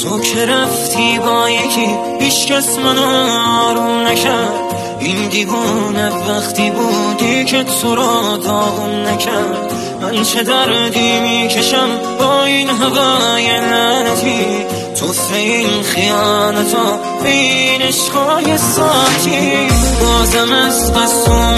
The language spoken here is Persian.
تو که رفتی با یکی هیچ کس منو آروم نکرد. این دیوونه وقتی بودی که تو را داغون نکرد. من چه دردی میکشم با این هوای لعنتی، توسه این خیانتا این عشقای ساعتی. بازم از قصد